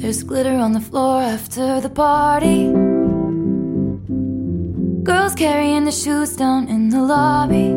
There's glitter on the floor after the party. Girls carrying the shoes down in the lobby.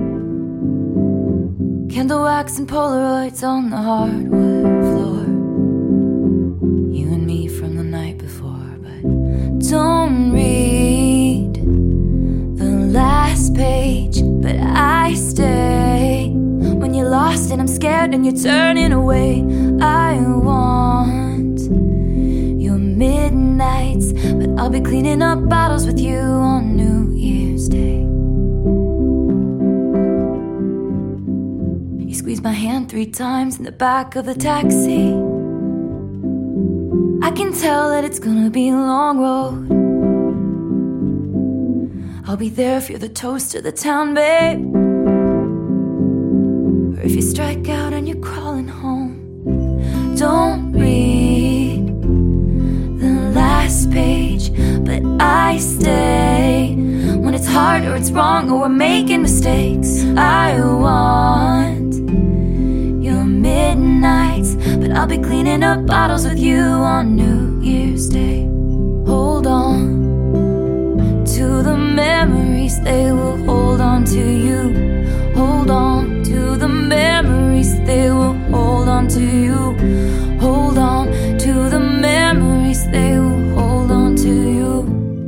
Candle wax and Polaroids on the hardwood floor. You and me from the night before. But don't read the last page, but I stay. When you're lost and I'm scared and you're turning away, I want your midnights, but I'll be cleaning up bottles with you on New Year's Day. You squeeze my hand 3 times in the back of the taxi. I can tell that it's gonna be a long road. I'll be there if you're the toast of the town, babe. Or if you strike out and you're crawling home. Don't read the last page, but I stay. When it's hard or it's wrong or we're making mistakes, I want your midnights, but I'll be cleaning up bottles with you on New Year's Day. Hold on to the memories, they will hold on to you. Hold on to the memories, they will hold on to you. Hold on to the memories, they will hold on to you.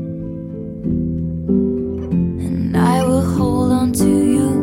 And I will hold on to you.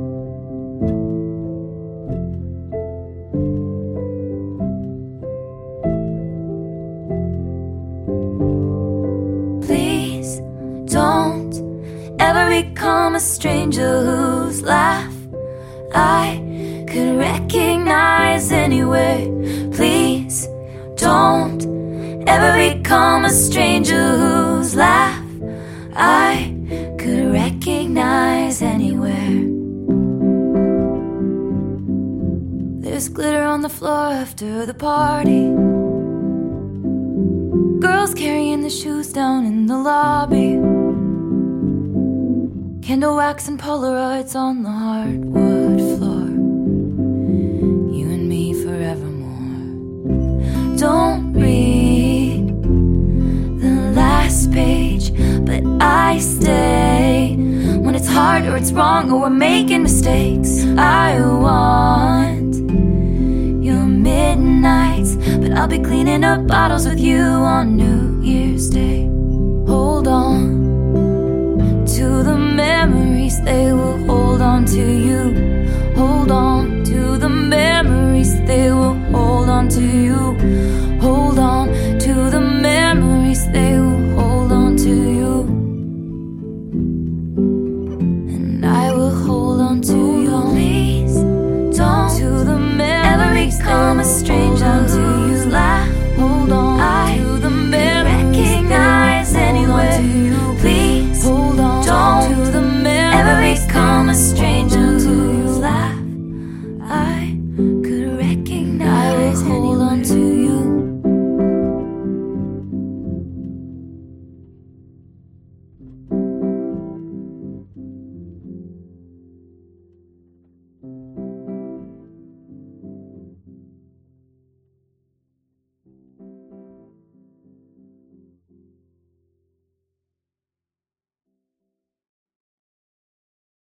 Please don't ever become a stranger whose laugh I could recognize anywhere. Please don't ever become a stranger whose laugh I could recognize anywhere. There's glitter on the floor after the party. Girls carrying the shoes down in the lobby. Candle wax and Polaroids on the hardwood floor. You and me forevermore. Don't read the last page, but I stay. When it's hard or it's wrong or we're making mistakes, I want your midnights, but I'll be cleaning up bottles with you on New Year's Day. Hold on to the memories, they will hold on to you. Hold on to the memories, they will hold on to you. Hold on to the memories, they will hold on to you. And I will hold on to you. Please don't to the memories, ever become a stranger whose laugh. Hold on to the memories, recognize anywhere. Please hold on to the memories, ever become a stranger whose laugh I could recognize. I will hold on to you.